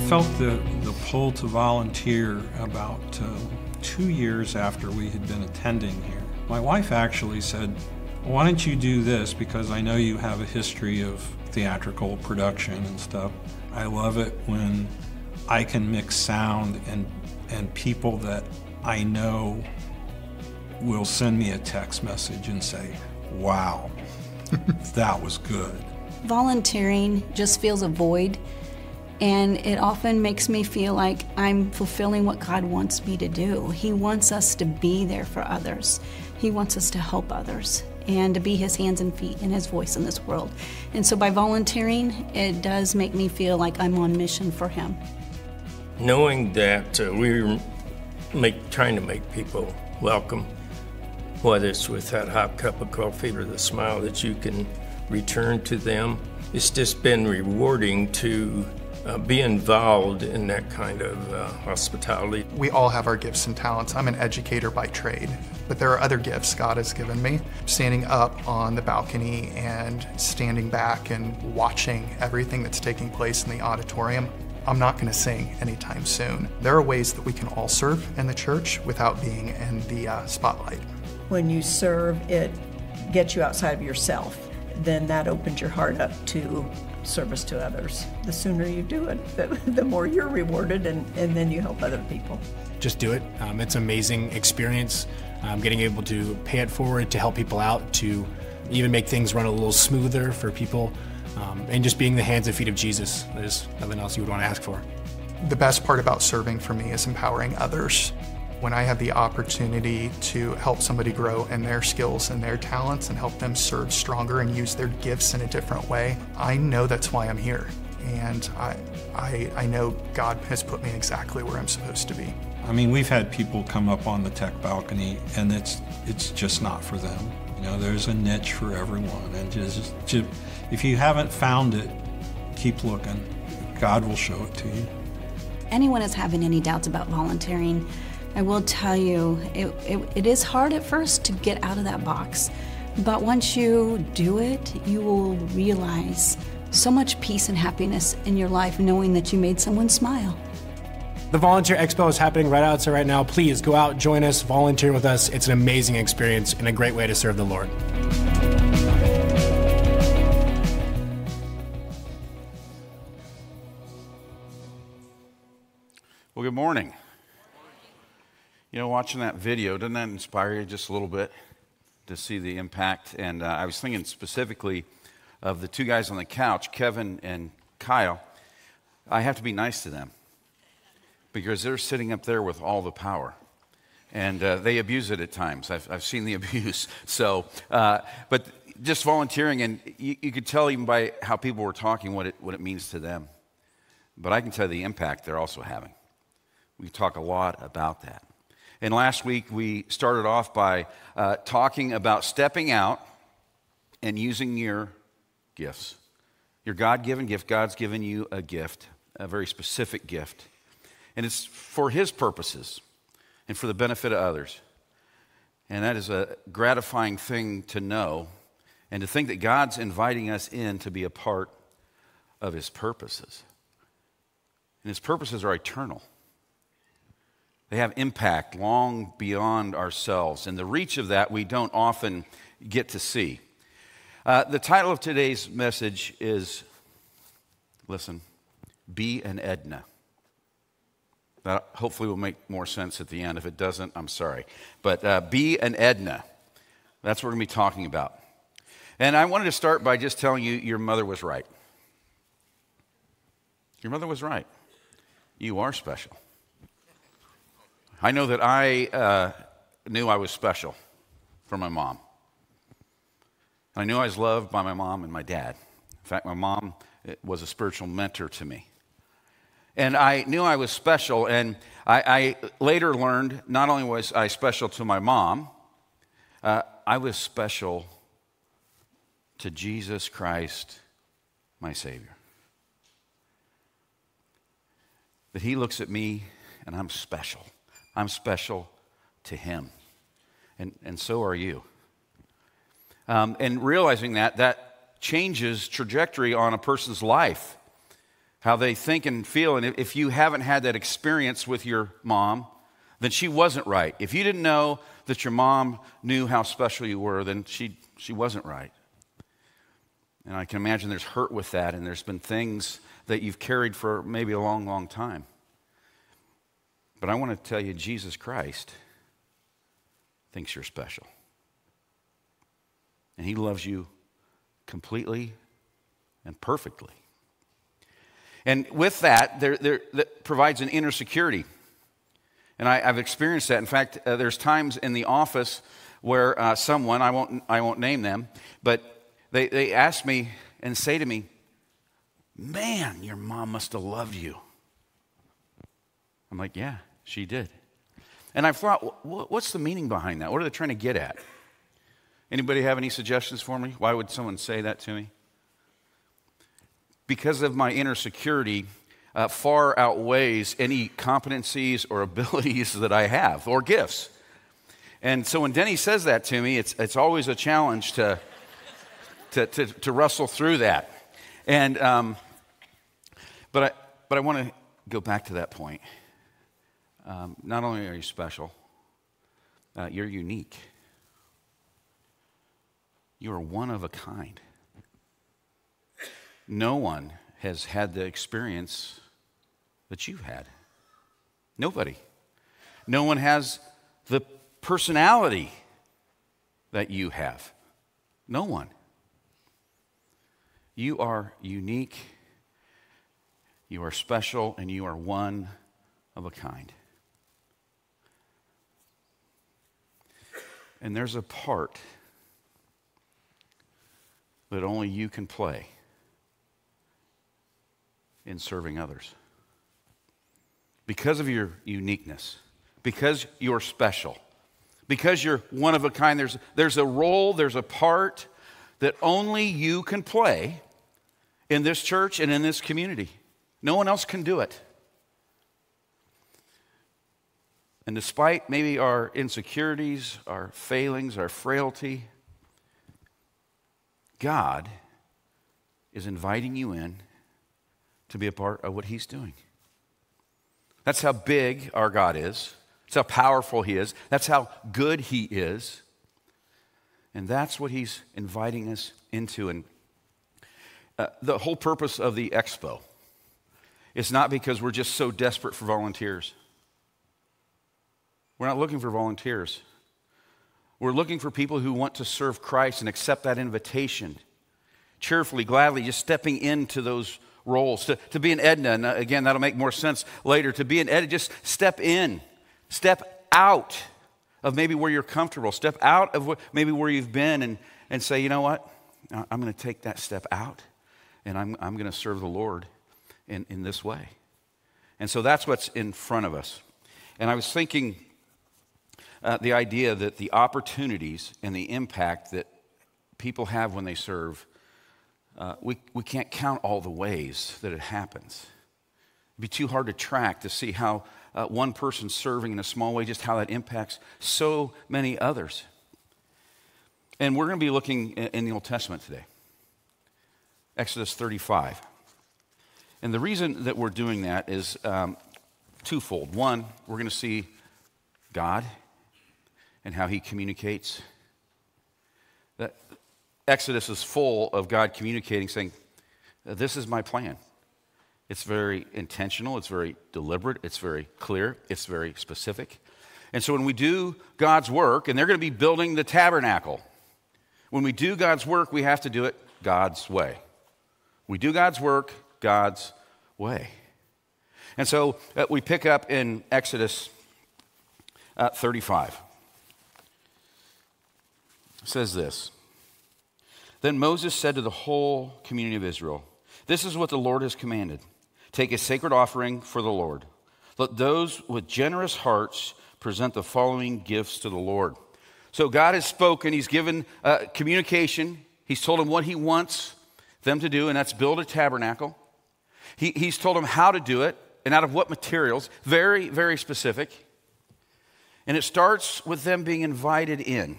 felt the pull to volunteer about 2 years after we had been attending here. My wife actually said, why don't you do this, because I know you have a history of theatrical production and stuff. I love it when I can mix sound and people that I know will send me a text message and say, wow, that was good. Volunteering just fills a void, and it often makes me feel like I'm fulfilling what God wants me to do. He wants us to be there for others. He wants us to help others and to be His hands and feet and His voice in this world. And so by volunteering, it does make me feel like I'm on mission for Him. Knowing that we're trying to make people welcome, whether it's with that hot cup of coffee or the smile that you can return to them, it's just been rewarding to be involved in that kind of hospitality. We all have our gifts and talents. I'm an educator by trade, but there are other gifts God has given me. Standing up on the balcony and standing back and watching everything that's taking place in the auditorium. I'm not going to sing anytime soon. There are ways that we can all serve in the church without being in the spotlight. When you serve, it gets you outside of yourself. Then that opens your heart up to service to others. The sooner you do it, the more you're rewarded, and then you help other people. Just do it. It's an amazing experience. Getting able to pay it forward, to help people out, to even make things run a little smoother for people, and just being the hands and feet of Jesus. There's nothing else you would want to ask for. The best part about serving for me is empowering others. When I have the opportunity to help somebody grow in their skills and their talents and help them serve stronger and use their gifts in a different way, I know that's why I'm here. And I know God has put me exactly where I'm supposed to be. I mean, we've had people come up on the tech balcony and it's just not for them. You know, there's a niche for everyone, and just if you haven't found it, keep looking. God will show it to you. Anyone is having any doubts about volunteering, I will tell you, it is hard at first to get out of that box, but once you do it, you will realize so much peace and happiness in your life knowing that you made someone smile. The Volunteer Expo is happening right outside right now. Please go out, join us, volunteer with us. It's an amazing experience and a great way to serve the Lord. Well, good morning. You know, watching that video, doesn't that inspire you just a little bit to see the impact? And I was thinking specifically of the two guys on the couch, Kevin and Kyle. I have to be nice to them because they're sitting up there with all the power. And they abuse it at times. I've seen the abuse. So, but just volunteering, and you could tell even by how people were talking what it means to them. But I can tell you the impact they're also having. We talk a lot about that. And last week, we started off by talking about stepping out and using your gifts. Your God-given gift. God's given you a gift, a very specific gift. And it's for His purposes and for the benefit of others. And that is a gratifying thing to know and to think that God's inviting us in to be a part of His purposes. And His purposes are eternal. They have impact long beyond ourselves, and the reach of that we don't often get to see. The title of today's message is, listen, Be an Edna. That hopefully will make more sense at the end. If it doesn't, I'm sorry. But Be an Edna. That's what we're going to be talking about. And I wanted to start by just telling you your mother was right. Your mother was right. You are special. I know that I knew I was special from my mom. I knew I was loved by my mom and my dad. In fact, my mom was a spiritual mentor to me. And I knew I was special, and I later learned not only was I special to my mom, I was special to Jesus Christ, my Savior. That He looks at me and I'm special. I'm special to Him. And so are you. And realizing that changes trajectory on a person's life. how they think and feel. And if you haven't had that experience with your mom, then she wasn't right. If you didn't know that your mom knew how special you were, then she wasn't right. And I can imagine there's hurt with that, and there's been things that you've carried for maybe a long, long time. But I want to tell you, Jesus Christ thinks you're special. And he loves you completely and perfectly. And with that, that provides an inner security. And I've experienced that. In fact, there's times in the office where someone, I won't name them, but they ask me and say to me, "Man, your mom must have loved you." I'm like, "Yeah, she did." And I've thought, what's the meaning behind that? What are they trying to get at? Anybody have any suggestions for me? Why would someone say that to me? Because of my inner security far outweighs any competencies or abilities that I have or gifts. And so when Denny says that to me, it's always a challenge to wrestle through that. And but I want to go back to that point. Not only are you special, you're unique. You are one of a kind. No one has had the experience that you've had. Nobody. No one has the personality that you have. No one. You are unique, you are special, and you are one of a kind. And there's a part that only you can play in serving others. Because of your uniqueness, because you're special, because you're one of a kind, there's a role, there's a part that only you can play in this church and in this community. No one else can do it. And despite maybe our insecurities, our failings, our frailty, God is inviting you in to be a part of what he's doing. That's how big our God is. That's how powerful he is. That's how good he is. And that's what he's inviting us into. And the whole purpose of the expo is not because we're just so desperate for volunteers. We're not looking for volunteers. We're looking for people who want to serve Christ and accept that invitation cheerfully, gladly, just stepping into those roles. To be an Edna, and again, that'll make more sense later. To be an Edna, just step in. Step out of maybe where you're comfortable. Step out of maybe where you've been and say, you know what? I'm going to take that step out, and I'm going to serve the Lord in this way. And so that's what's in front of us. And I was thinking the idea that the opportunities and the impact that people have when they serve, we can't count all the ways that it happens. It'd be too hard to track to see how one person serving in a small way, just how that impacts so many others. And we're going to be looking in the Old Testament today. Exodus 35. And the reason that we're doing that is twofold. One, we're going to see God and how he communicates. That Exodus is full of God communicating, saying, this is my plan. It's very intentional, it's very deliberate, it's very clear, it's very specific. And so when we do God's work, and they're going to be building the tabernacle, when we do God's work, we have to do it God's way. We do God's work God's way. And so we pick up in Exodus 35. It says this. Then Moses said to the whole community of Israel, this is what the Lord has commanded. Take a sacred offering for the Lord. Let those with generous hearts present the following gifts to the Lord. So God has spoken. He's given communication. He's told them what he wants them to do, and that's build a tabernacle. He's told them how to do it and out of what materials. Very, very specific. And it starts with them being invited in.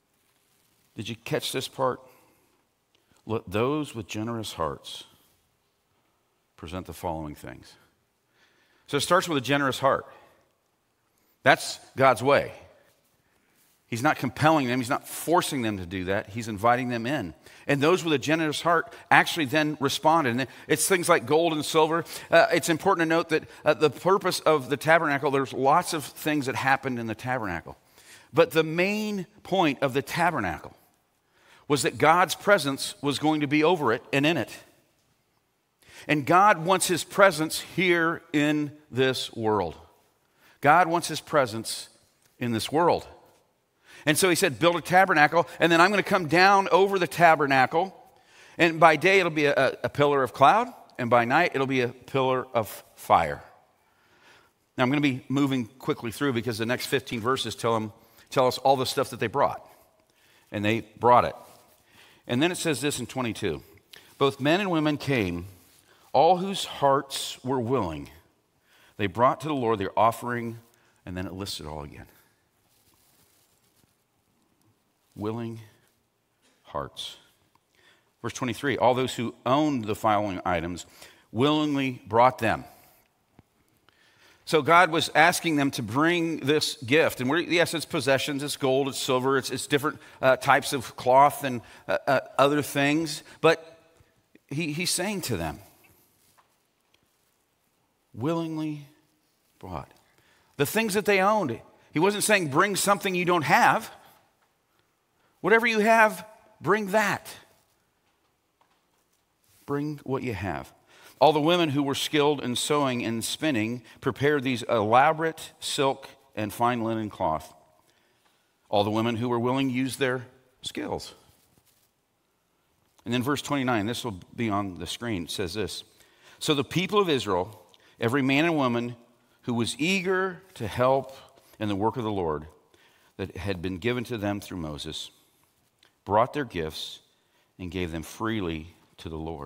Did you catch this part? Let those with generous hearts present the following things. So it starts with a generous heart. That's God's way. He's not compelling them. He's not forcing them to do that. He's inviting them in. And those with a generous heart actually then responded. And it's things like gold and silver. It's important to note that the purpose of the tabernacle, there's lots of things that happened in the tabernacle. But the main point of the tabernacle was that God's presence was going to be over it and in it. And God wants his presence here in this world. God wants his presence in this world. And so he said, build a tabernacle, and then I'm going to come down over the tabernacle. And by day, it'll be a pillar of cloud, and by night, it'll be a pillar of fire. Now, I'm going to be moving quickly through because the next 15 verses tell us all the stuff that they brought. And they brought it. And then it says this in 22. Both men and women came, all whose hearts were willing. They brought to the Lord their offering, and then it lists it all again. Willing hearts. Verse 23, all those who owned the following items willingly brought them. So God was asking them to bring this gift. And yes, it's possessions, it's gold, it's silver, it's different types of cloth and other things. But he's saying to them, willingly brought. The things that they owned. He wasn't saying bring something you don't have. Whatever you have, bring that. Bring what you have. All the women who were skilled in sewing and spinning prepared these elaborate silk and fine linen cloth. All the women who were willing used their skills. And then verse 29, this will be on the screen, it says this. So the people of Israel, every man and woman who was eager to help in the work of the Lord that had been given to them through Moses, brought their gifts and gave them freely to the Lord.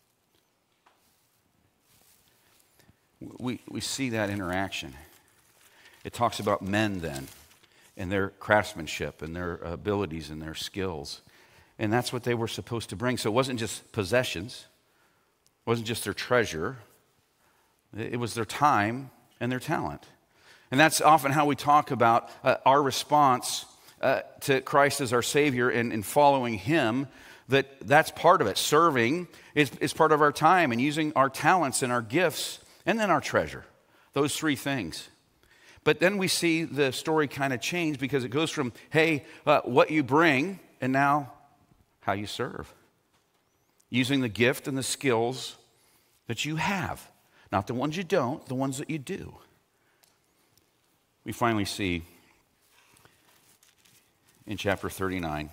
We see that interaction. It talks about men then and their craftsmanship and their abilities and their skills. And that's what they were supposed to bring. So it wasn't just possessions. It wasn't just their treasure. It was their time and their talent. And that's often how we talk about our response to Christ as our Savior and following Him, that's part of it. Serving is part of our time and using our talents and our gifts and then our treasure. Those three things. But then we see the story kind of change because it goes from, hey, what you bring, and now how you serve. Using the gift and the skills that you have. Not the ones you don't, the ones that you do. We finally see in chapter 39,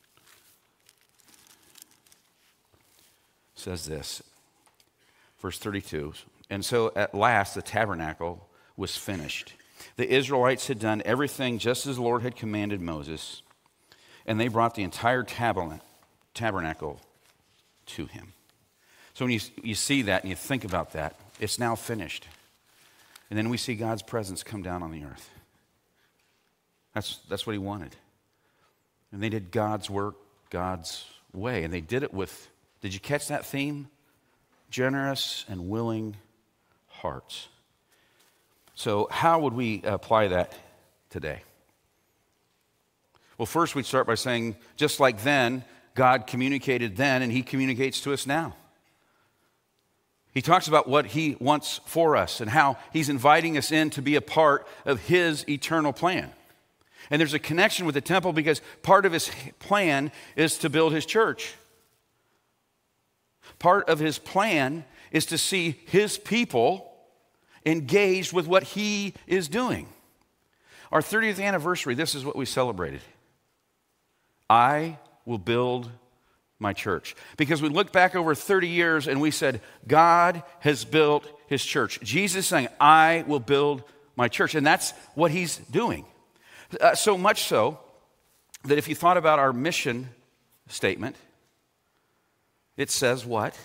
says this, verse 32, and so at last the tabernacle was finished. The Israelites had done everything just as the Lord had commanded Moses, and they brought the entire tabernacle to him. So when you see that and you think about that, it's now finished. And then we see God's presence come down on the earth. That's what he wanted. And they did God's work, God's way. And they did it with, did you catch that theme? Generous and willing hearts. So how would we apply that today? Well, first we'd start by saying, just like then, God communicated then, and he communicates to us now. He talks about what he wants for us and how he's inviting us in to be a part of his eternal plan. And there's a connection with the temple because part of his plan is to build his church. Part of his plan is to see his people engaged with what he is doing. Our 30th anniversary, this is what we celebrated. I will build my church. Because we looked back over 30 years and we said, God has built his church. Jesus is saying, I will build my church. And that's what he's doing. So much so that if you thought about our mission statement, it says what?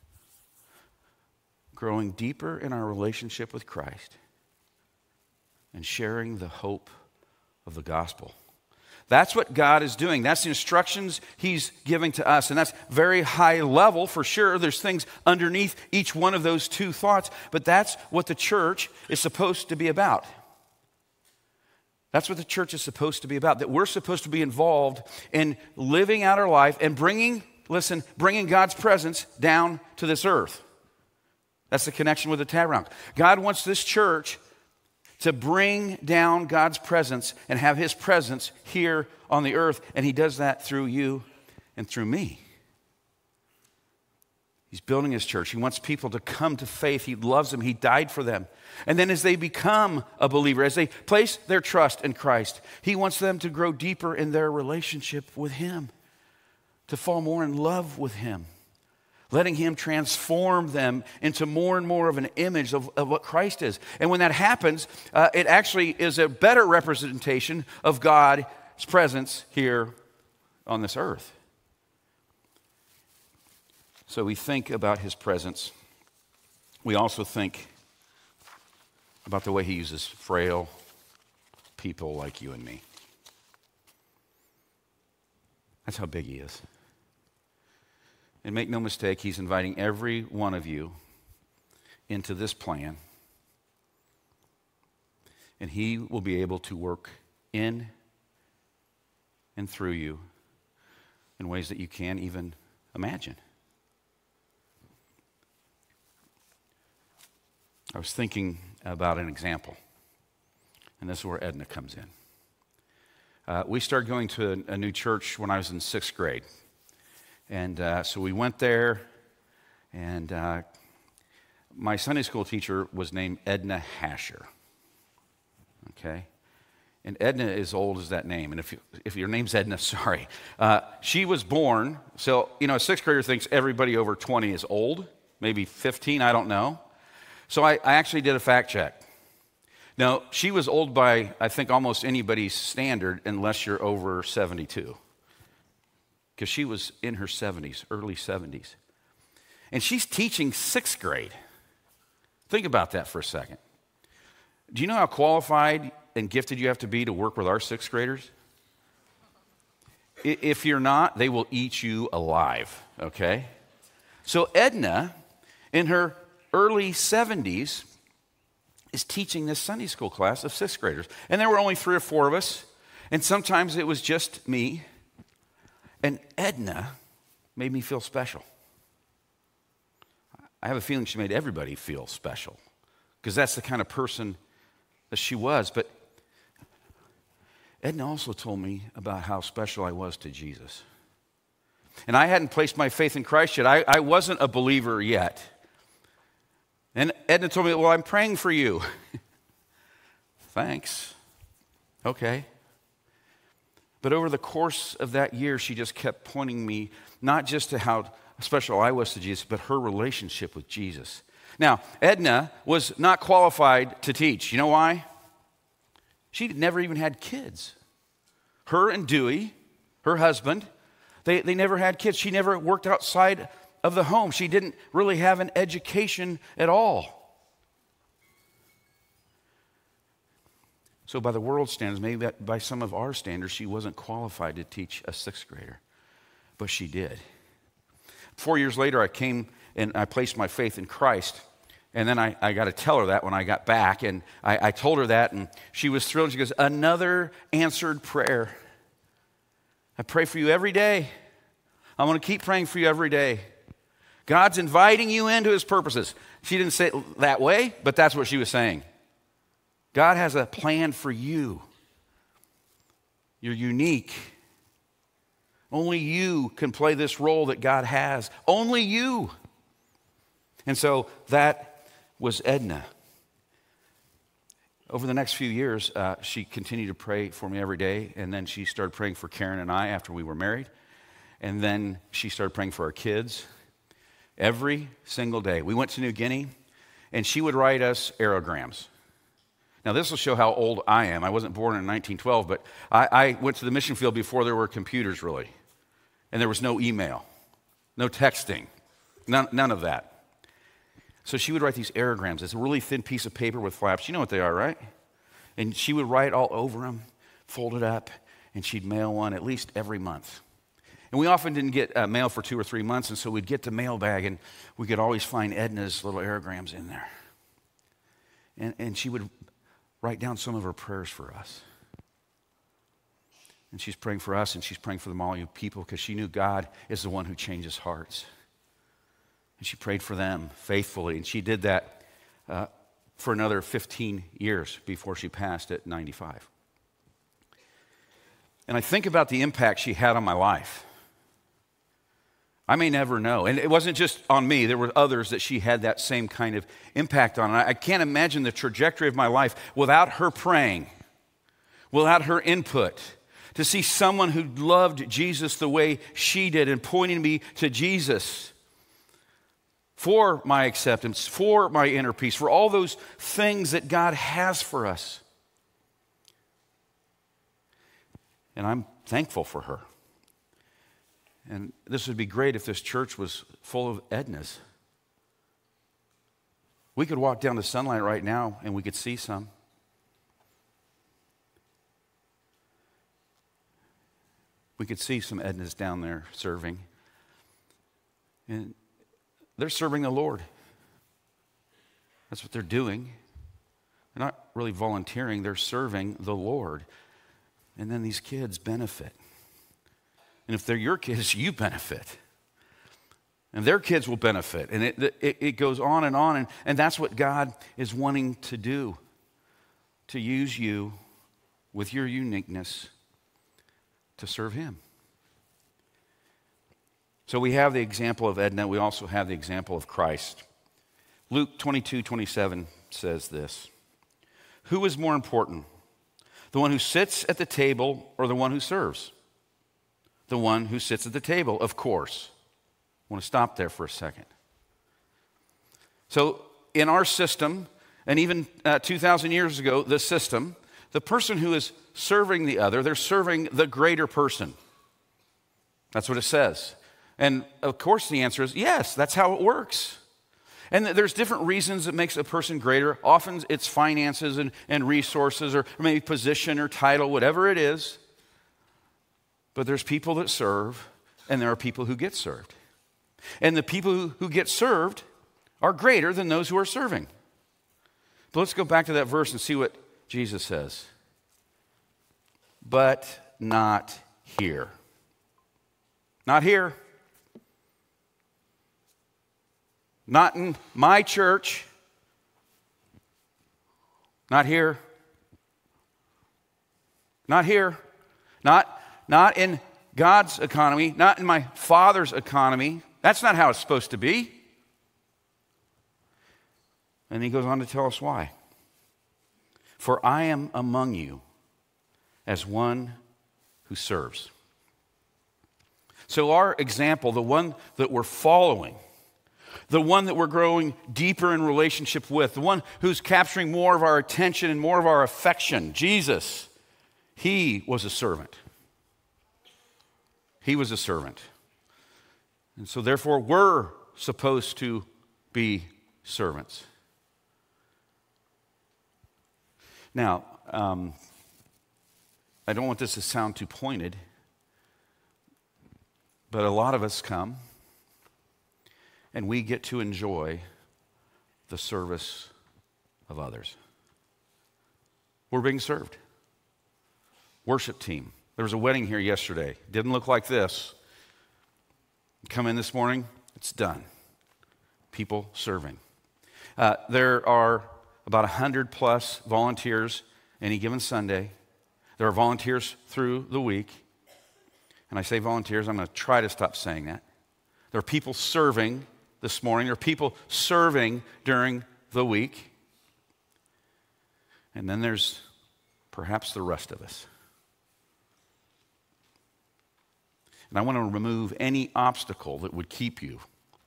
Growing deeper in our relationship with Christ and sharing the hope of the gospel. That's what God is doing. That's the instructions he's giving to us. And that's very high level for sure. There's things underneath each one of those two thoughts. But that's what the church is supposed to be about. That's what the church is supposed to be about. That we're supposed to be involved in living out our life and bringing God's presence down to this earth. That's the connection with the tabernacle. God wants this church to bring down God's presence and have his presence here on the earth. And he does that through you and through me. He's building his church. He wants people to come to faith. He loves them. He died for them. And then as they become a believer, as they place their trust in Christ, he wants them to grow deeper in their relationship with him, to fall more in love with him, letting him transform them into more and more of an image of what Christ is. And when that happens, it actually is a better representation of God's presence here on this earth. So we think about his presence. We also think about the way he uses frail people like you and me. That's how big he is. And make no mistake, he's inviting every one of you into this plan. And he will be able to work in and through you in ways that you can't even imagine. I was thinking about an example, and this is where Edna comes in. We started going to a new church when I was in 6th grade. And so we went there, and my Sunday school teacher was named Edna Hasher. Okay? And Edna is old as that name. And if your name's Edna, sorry. She was born, so, a 6th grader thinks everybody over 20 is old, maybe 15, I don't know. So I actually did a fact check. Now, she was old by, I think, almost anybody's standard, unless you're over 72. Because she was in her 70s, early 70s. And she's teaching 6th grade. Think about that for a second. Do you know how qualified and gifted you have to be to work with our 6th graders? If you're not, they will eat you alive, okay? So Edna, in her early 70s, is teaching this Sunday school class of 6th graders. And there were only 3 or 4 of us, and sometimes it was just me. And Edna made me feel special. I have a feeling she made everybody feel special, because that's the kind of person that she was. But Edna also told me about how special I was to Jesus. And I hadn't placed my faith in Christ yet. I wasn't a believer yet. And Edna told me, well, I'm praying for you. Thanks. Okay. But over the course of that year, she just kept pointing me not just to how special I was to Jesus, but her relationship with Jesus. Now, Edna was not qualified to teach. You know why? She never even had kids. Her and Dewey, her husband, they never had kids. She never worked outside of the home. She didn't really have an education at all. So by the world's standards, maybe by some of our standards, she wasn't qualified to teach a 6th grader. But she did. 4 years later, I came and I placed my faith in Christ. And then I got to tell her that when I got back. And I told her that, and she was thrilled. She goes, another answered prayer. I pray for you every day. I'm going to keep praying for you every day. God's inviting you into his purposes. She didn't say it that way, but that's what she was saying. God has a plan for you. You're unique. Only you can play this role that God has. Only you. And so that was Edna. Over the next few years, she continued to pray for me every day, and then she started praying for Karen and I after we were married. And then she started praying for our kids every single day. We went to New Guinea, and she would write us aerograms. Now, this will show how old I am. I wasn't born in 1912, but I went to the mission field before there were computers, really. And there was no email, no texting, none of that. So she would write these aerograms. It's a really thin piece of paper with flaps. You know what they are, right? And she would write all over them, fold it up, and she'd mail one at least every month. And we often didn't get mail for 2 or 3 months, and so we'd get the mailbag, and we could always find Edna's little aerograms in there. And she would write down some of her prayers for us. And she's praying for us, and she's praying for the Motley people because she knew God is the one who changes hearts. And she prayed for them faithfully, and she did that for another 15 years before she passed at 95. And I think about the impact she had on my life. I may never know. And it wasn't just on me. There were others that she had that same kind of impact on. And I can't imagine the trajectory of my life without her praying, without her input. To see someone who loved Jesus the way she did and pointing me to Jesus for my acceptance, for my inner peace, for all those things that God has for us. And I'm thankful for her. And this would be great if this church was full of Ednas. We could walk down to Sunlight right now and we could see some. We could see some Ednas down there serving. And they're serving the Lord. That's what they're doing. They're not really volunteering, they're serving the Lord. And then these kids benefit. And if they're your kids, you benefit. And their kids will benefit. And it goes on. And that's what God is wanting to do. To use you with your uniqueness to serve Him. So we have the example of Edna. We also have the example of Christ. Luke 22:27 says this. Who is more important? The one who sits at the table or the one who serves? The one who sits at the table, of course. I want to stop there for a second. So in our system, and even 2,000 years ago, the system, the person who is serving the other, they're serving the greater person. That's what it says. And of course the answer is yes, that's how it works. And there's different reasons that makes a person greater. Often it's finances and resources or maybe position or title, whatever it is. But there's people that serve, and there are people who get served. And the people who get served are greater than those who are serving. But let's go back to that verse and see what Jesus says. But not here. Not here. Not in my church. Not here. Not here. Not in God's economy, not in my Father's economy. That's not how it's supposed to be. And he goes on to tell us why. For I am among you as one who serves. So our example, the one that we're following, the one that we're growing deeper in relationship with, the one who's capturing more of our attention and more of our affection, Jesus, he was a servant. He was a servant. And so therefore, we're supposed to be servants. Now, I don't want this to sound too pointed, but a lot of us come and we get to enjoy the service of others. We're being served. Worship team. There was a wedding here yesterday. Didn't look like this. Come in this morning, it's done. People serving. There are about 100 plus volunteers any given Sunday. There are volunteers through the week. And I say volunteers, I'm going to try to stop saying that. There are people serving this morning. There are people serving during the week. And then there's perhaps the rest of us. And I want to remove any obstacle that would keep you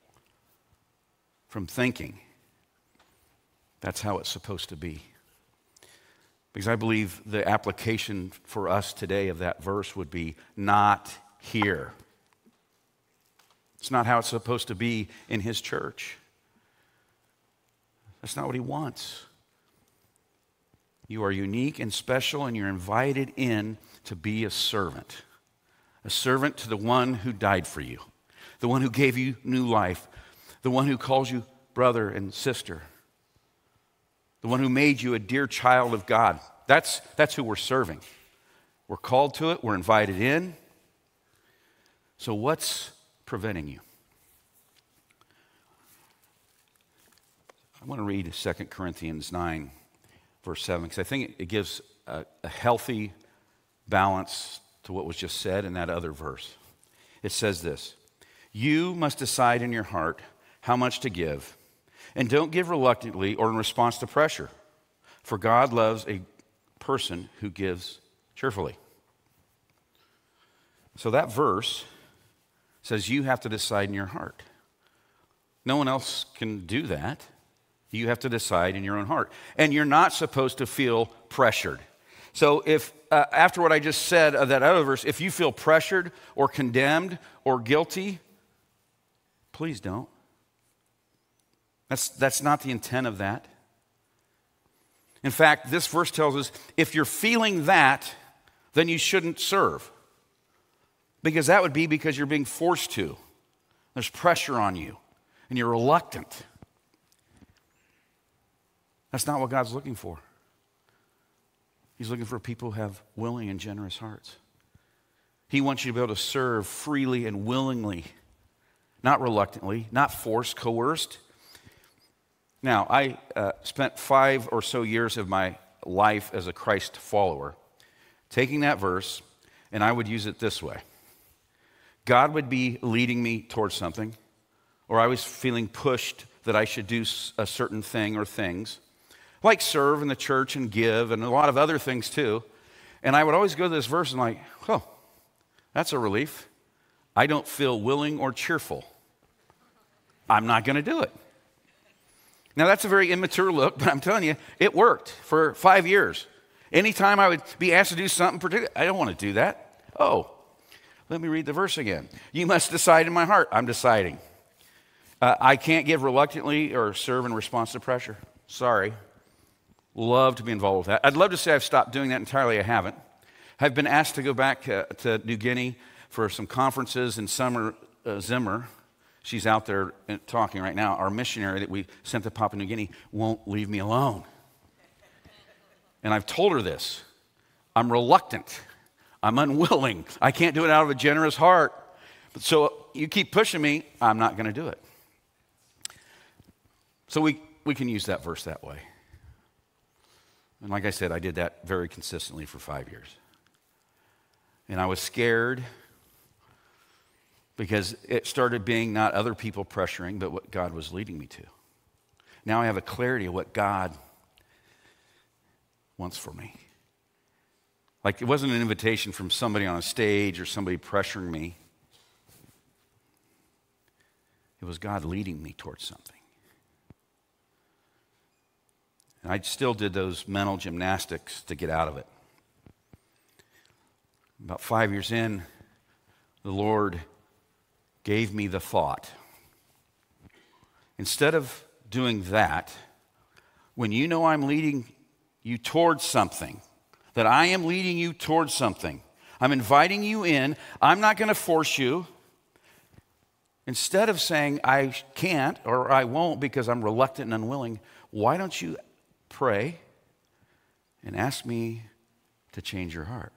from thinking that's how it's supposed to be. Because I believe the application for us today of that verse would be not here. It's not how it's supposed to be in his church. That's not what he wants. You are unique and special, and you're invited in to be a servant to the one who died for you, the one who gave you new life, the one who calls you brother and sister, the one who made you a dear child of God. That's who we're serving. We're called to it. We're invited in. So what's preventing you? I want to read 2 Corinthians 9, verse 7, because I think it gives a healthy balance to what was just said in that other verse. It says this: you must decide in your heart how much to give, and don't give reluctantly or in response to pressure, for God loves a person who gives cheerfully. So that verse says you have to decide in your heart. No one else can do that. You have to decide in your own heart. And you're not supposed to feel pressured. So if, after what I just said of that other verse, if you feel pressured or condemned or guilty, please don't. That's not the intent of that. In fact, this verse tells us if you're feeling that, then you shouldn't serve. Because that would be because you're being forced to. There's pressure on you, and you're reluctant. That's not what God's looking for. He's looking for people who have willing and generous hearts. He wants you to be able to serve freely and willingly, not reluctantly, not forced, coerced. Now, I spent 5 or so years of my life as a Christ follower taking that verse, and I would use it this way. God would be leading me towards something, or I was feeling pushed that I should do a certain thing or things, like serve in the church and give and a lot of other things too. And I would always go to this verse and like, oh, that's a relief. I don't feel willing or cheerful. I'm not going to do it. Now, that's a very immature look, but I'm telling you, it worked for 5 years. Anytime I would be asked to do something particular, I don't want to do that. Oh, let me read the verse again. You must decide in my heart. I'm deciding. I can't give reluctantly or serve in response to pressure. Sorry. Love to be involved with that. I'd love to say I've stopped doing that entirely. I haven't. I've been asked to go back to New Guinea for some conferences in Summer Zimmer. She's out there talking right now. Our missionary that we sent to Papua New Guinea won't leave me alone. And I've told her this. I'm reluctant. I'm unwilling. I can't do it out of a generous heart. But so you keep pushing me, I'm not going to do it. So we can use that verse that way. And like I said, I did that very consistently for 5 years. And I was scared because it started being not other people pressuring, but what God was leading me to. Now I have a clarity of what God wants for me. Like it wasn't an invitation from somebody on a stage or somebody pressuring me. It was God leading me towards something. And I still did those mental gymnastics to get out of it. About 5 years in, the Lord gave me the thought. Instead of doing that, when you know I'm leading you towards something, that I am leading you towards something, I'm inviting you in, I'm not going to force you. Instead of saying I can't or I won't because I'm reluctant and unwilling, why don't you pray and ask me to change your heart?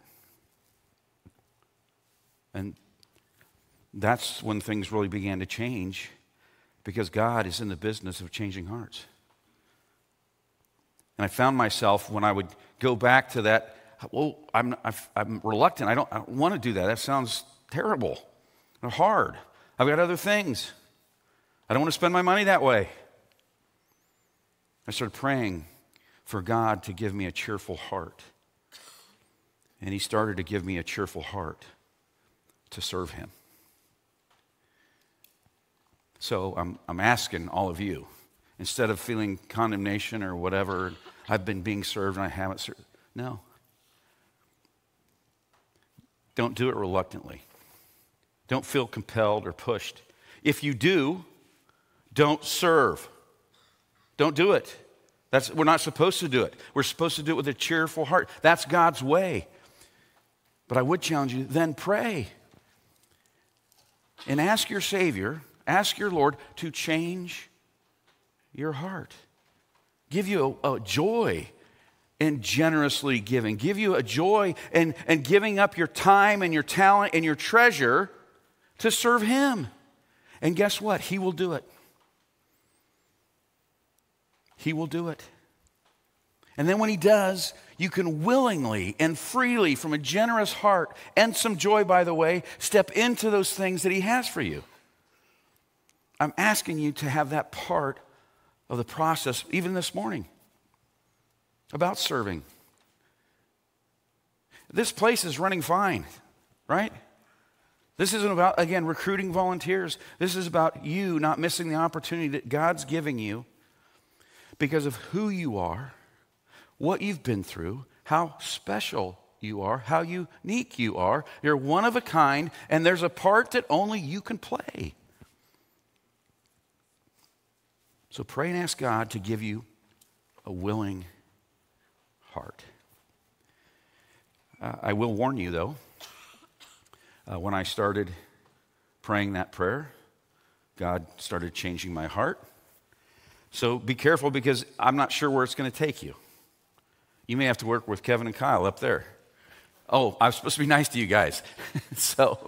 And that's when things really began to change, because God is in the business of changing hearts. And I found myself when I would go back to that, well, I'm reluctant. I don't want to do that. That sounds terrible or hard. I've got other things. I don't want to spend my money that way. I started praying for God to give me a cheerful heart. And He started to give me a cheerful heart to serve Him. So I'm asking all of you, instead of feeling condemnation or whatever, I've been being served and I haven't served. No. Don't do it reluctantly. Don't feel compelled or pushed. If you do, don't serve. Don't do it. We're not supposed to do it. We're supposed to do it with a cheerful heart. That's God's way. But I would challenge you, then pray. And ask your Savior, ask your Lord to change your heart. Give you a joy in generously giving. Give you a joy in giving up your time and your talent and your treasure to serve Him. And guess what? He will do it. He will do it. And then when He does, you can willingly and freely, from a generous heart and some joy, by the way, step into those things that He has for you. I'm asking you to have that part of the process, even this morning, about serving. This place is running fine, right? This isn't about, again, recruiting volunteers. This is about you not missing the opportunity that God's giving you because of who you are, what you've been through, how special you are, how unique you are. You're one of a kind, and there's a part that only you can play. So pray and ask God to give you a willing heart. I will warn you, though, when I started praying that prayer, God started changing my heart. So be careful, because I'm not sure where it's going to take you. You may have to work with Kevin and Kyle up there. Oh, I was supposed to be nice to you guys. So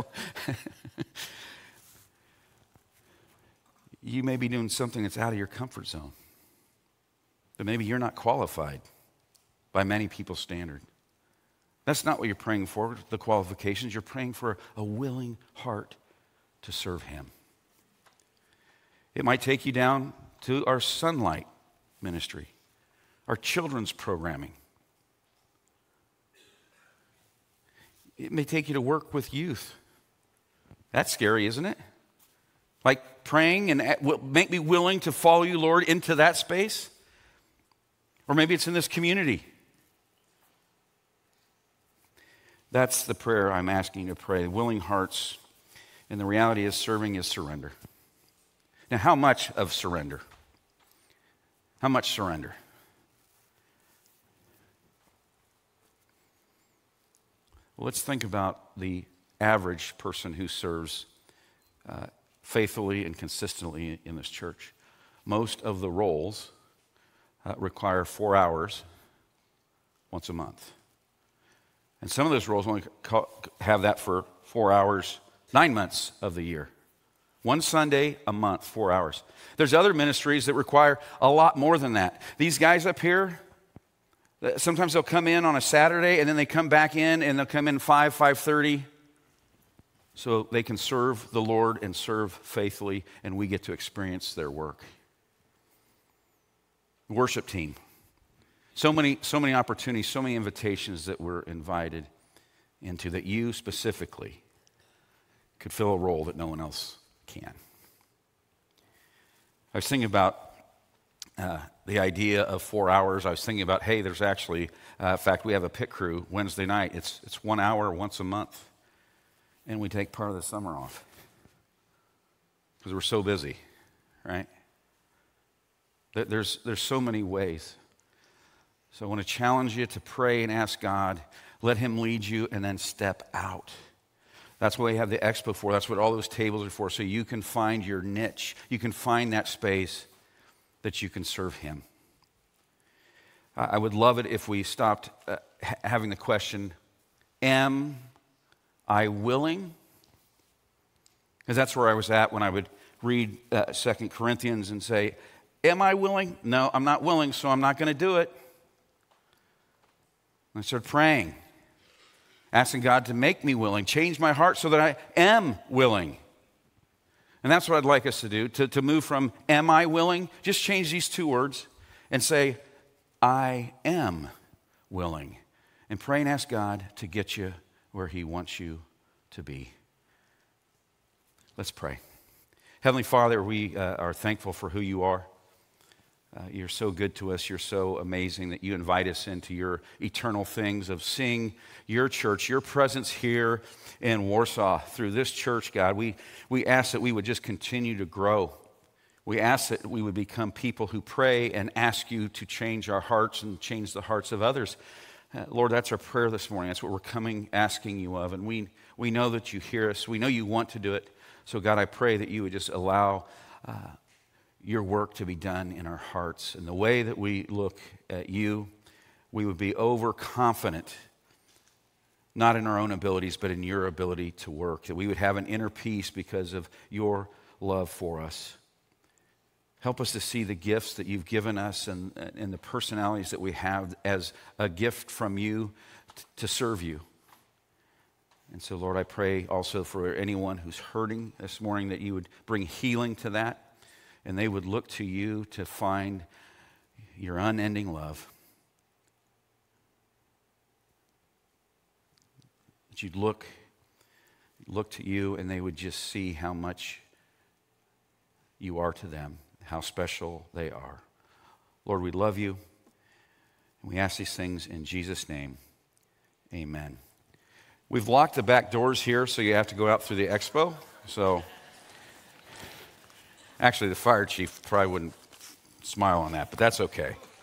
you may be doing something that's out of your comfort zone. But maybe you're not qualified by many people's standard. That's not what you're praying for, the qualifications. You're praying for a willing heart to serve Him. It might take you down to our Sunlight ministry, our children's programming. It may take you to work with youth. That's scary, isn't it? Like praying and make me willing to follow you, Lord, into that space. Or maybe it's in this community. That's the prayer I'm asking you to pray. Willing hearts. And the reality is, serving is surrender. Now, how much of surrender? How much surrender? Well, let's think about the average person who serves faithfully and consistently in this church. Most of the roles require 4 hours once a month. And some of those roles only have that for 4 hours, 9 months of the year. One Sunday a month, 4 hours. There's other ministries that require a lot more than that. These guys up here, sometimes they'll come in on a Saturday and then they come back in and they'll come in 5:30 so they can serve the Lord and serve faithfully, and we get to experience their work. Worship team. So many opportunities, so many invitations that we're invited into that you specifically could fill a role that no one else can. I was thinking about the idea of 4 hours. I was thinking about, hey, there's actually, in fact, we have a pit crew Wednesday night. It's 1 hour once a month, and we take part of the summer off because we're so busy, right? There's so many ways. So I want to challenge you to pray and ask God, let Him lead you, and then step out. That's what we have the expo for. That's what all those tables are for, so you can find your niche. You can find that space that you can serve Him. I would love it if we stopped having the question, am I willing? Because that's where I was at when I would read 2 Corinthians and say, am I willing? No, I'm not willing, so I'm not going to do it. And I started praying, asking God to make me willing, change my heart so that I am willing. And that's what I'd like us to do, to move from am I willing, just change these two words and say, I am willing. And pray and ask God to get you where He wants you to be. Let's pray. Heavenly Father, we are thankful for who You are. You're so good to us. You're so amazing that You invite us into Your eternal things of seeing Your church, Your presence here in Warsaw through this church, God. We ask that we would just continue to grow. We ask that we would become people who pray and ask you to change our hearts and change the hearts of others. Lord, that's our prayer this morning. That's what we're coming asking you of. And we know that you hear us. We know you want to do it. So God, I pray that you would just allow your work to be done in our hearts. And the way that we look at you, we would be overconfident, not in our own abilities, but in your ability to work. That we would have an inner peace because of your love for us. Help us to see the gifts that you've given us and the personalities that we have as a gift from you to serve you. And so, Lord, I pray also for anyone who's hurting this morning that you would bring healing to that and they would look to you to find your unending love. That you'd look to you and they would just see how much you are to them, how special they are. Lord, we love you, and we ask these things in Jesus' name. Amen. We've locked the back doors here, so you have to go out through the expo. So, actually, the fire chief probably wouldn't smile on that, but that's okay.